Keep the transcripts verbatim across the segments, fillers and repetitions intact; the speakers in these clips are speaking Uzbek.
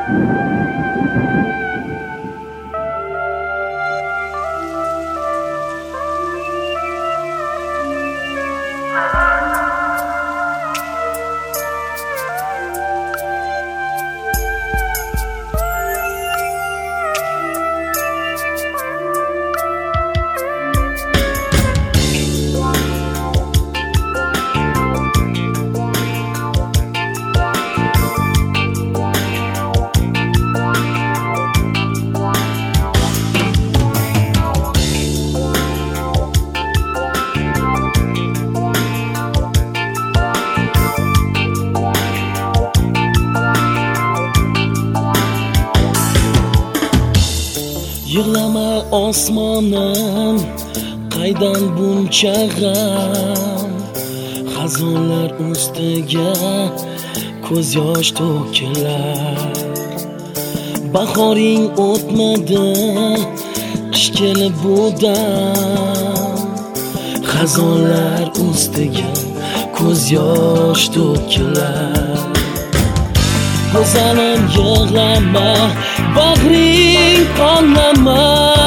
Yig'lama osmonim, qaydan buncha g'am? Xazonlar ustiga ko'z yosh to'kilar. Bahoring o'tmadi, qish kelib bu dam. Xazonlar ustiga ko'z yosh to'kilar. Go'zalim yig'lama, bag'ring qonlama.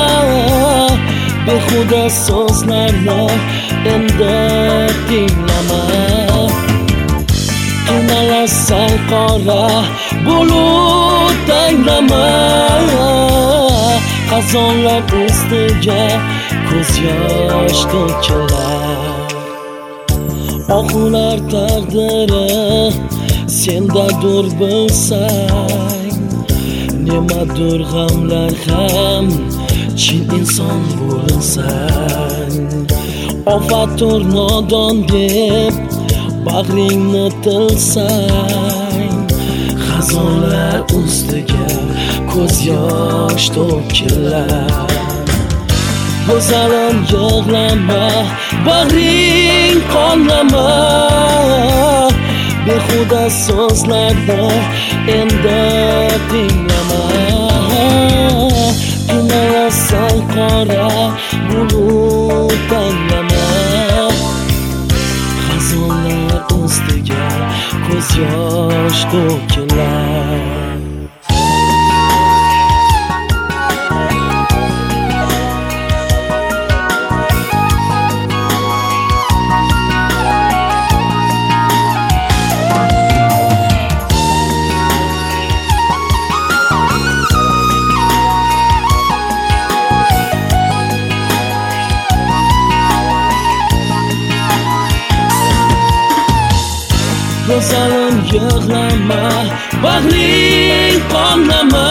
Behuda so'zlarni endi tinglama. Qiynalasan qora bulut tanglama. Xazonlar ustiga ko'z yosh to'kilar. Oxular taqdiri sendadir bilsang, nimadir g'amlar ham chin inson bo'lsang. Ofatur nodon deb bag'ringni tilsang, xazonlar ustiga ko'z yosh to'kilar. Go'zalim yig'lama, bag'ring qonlama. Behuda so'zlarni endi tinglama. Qiynalasan qora bulut tanglama. Xazonlar ustiga ko'z yosh to'kilar. Go'zalim yig'lama, bag'ring qonlama.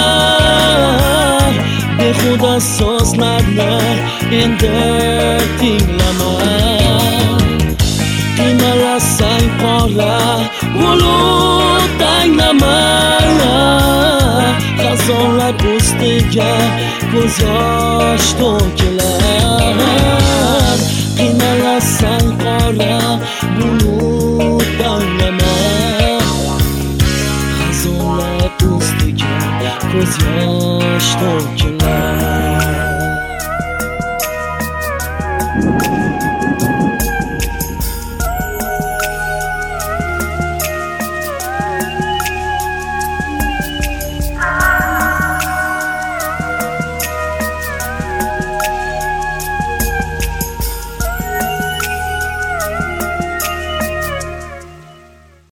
Behuda so'zlarni endi tinglama. Qiynalasan qora bulut tanglama. Xazonlar ustiga ko'z yosh to'kilar. Qiynalasan qora bulut tanglama. Xazonlar ustiga ko'z yosh to'kilar.